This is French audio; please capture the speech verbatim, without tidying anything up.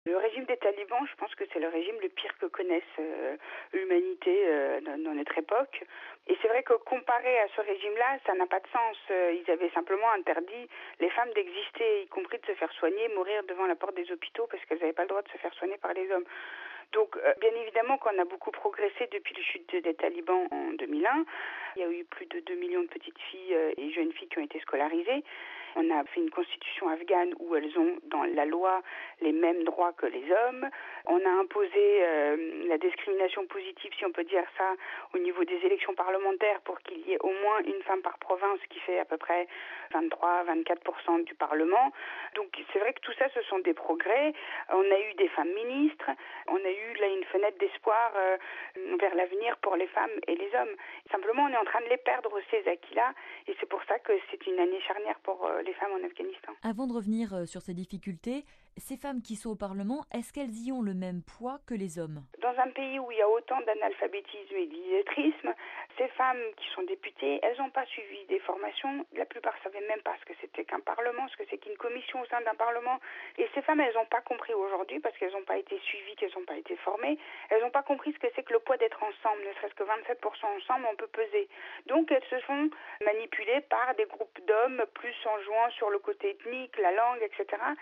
Le régime des talibans, je pense que c'est le régime le pire que connaisse euh, l'humanité euh, dans, dans notre époque. Et c'est vrai que comparé à ce régime-là, ça n'a pas de sens. Euh, ils avaient simplement interdit les femmes d'exister, y compris de se faire soigner, mourir devant la porte des hôpitaux parce qu'elles n'avaient pas le droit de se faire soigner par les hommes. Donc, euh, bien évidemment qu'on a beaucoup progressé depuis la chute des talibans en deux mille un. Il y a eu plus de deux millions de petites filles euh, et jeunes filles qui ont été scolarisées. On a fait une constitution afghane où elles ont dans la loi les mêmes droits que les hommes. On a imposé euh, la discrimination positive, si on peut dire ça, au niveau des élections parlementaires pour qu'il y ait au moins une femme par province, qui fait à peu près vingt-trois à vingt-quatre pour cent du Parlement. Donc c'est vrai que tout ça, ce sont des progrès. On a eu des femmes ministres. On a eu là une fenêtre d'espoir euh, vers l'avenir pour les femmes et les hommes. Simplement, on est en train de les perdre, ces acquis-là, et c'est pour ça que c'est une année charnière pour euh, les femmes en Afghanistan. Avant de revenir euh, sur ces difficultés, ces femmes qui sont au Parlement, est-ce qu'elles y ont le même poids que les hommes ? Dans un pays où il y a autant d'analphabétisme et d'illettrisme, ces femmes qui sont députées, elles n'ont pas suivi des formations. La plupart ne savaient même pas ce que c'était qu'un parlement, ce que c'est qu'une commission au sein d'un parlement. Et ces femmes, elles n'ont pas compris aujourd'hui parce qu'elles n'ont pas été suivies, qu'elles n'ont pas été formées. Elles n'ont pas compris ce que c'est que le poids d'être ensemble, ne serait-ce que vingt-sept pour cent ensemble, on peut peser. Donc elles se font manipuler par des groupes d'hommes, plus en jouant sur le côté ethnique, la langue, et cetera.